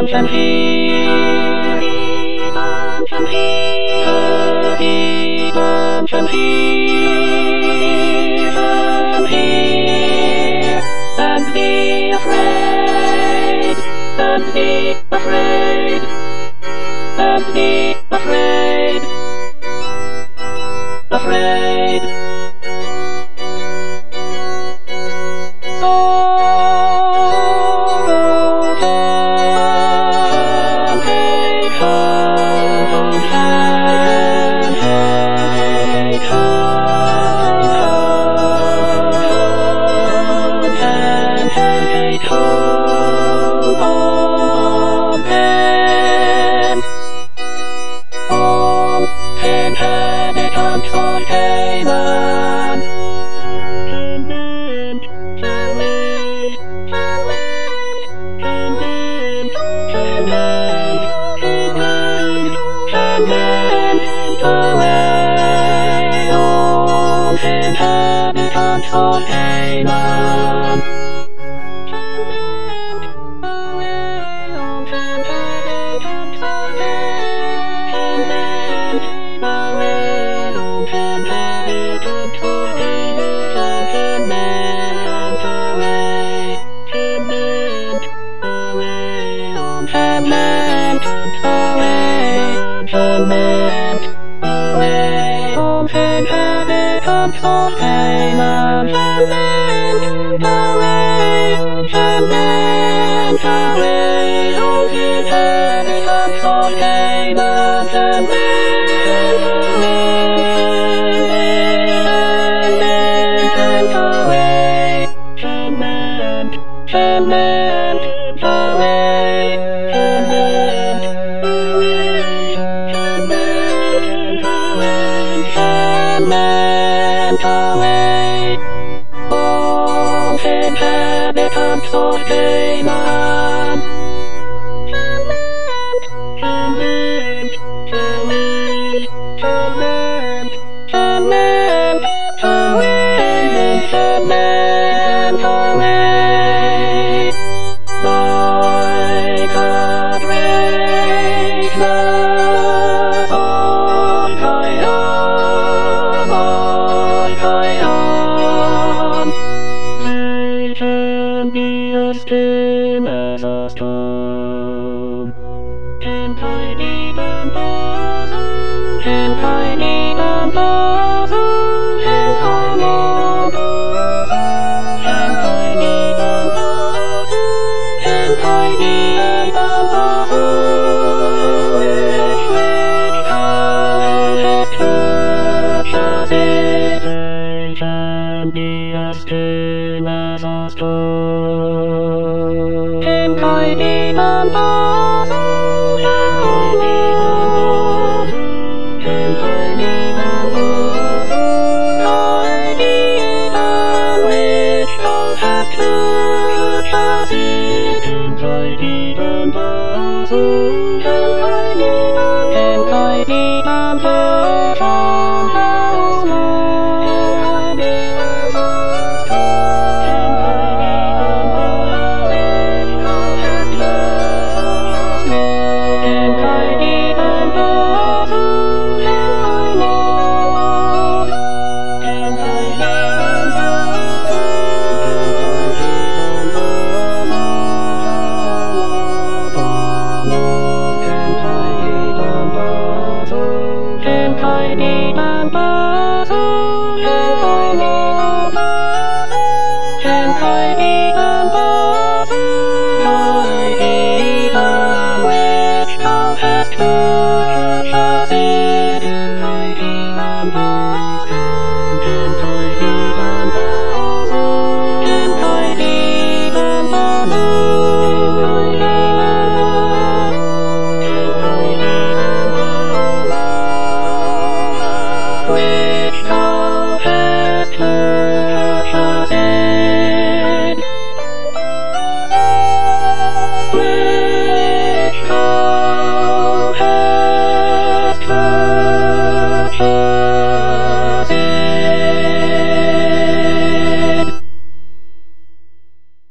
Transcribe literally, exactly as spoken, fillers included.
Bump and here, bump and here, bump and here, bump here, and be afraid, and be afraid, and be afraid, afraid. Inhabitants of Canaan, inhabitants of Canaan, lament away, lament away, those inhabitants of Canaan, lament away, lament, lament away, lament lament away, all inhabitants of Canaan. Lament, lament, lament, lament, lament away, lament away, like a greatness of Zion. Satan be as still as a storm, and tiny bamboozle, and tiny bamboozle, and tiny bamboozle, and tiny bamboozle, and tiny bamboozle, which which has touched it. Satan be as still as a storm, and tiny bamboozle, and tiny bamboozle, and tiny bamboozle, tiny bam which thou hast touched it, and tiny bamboozle.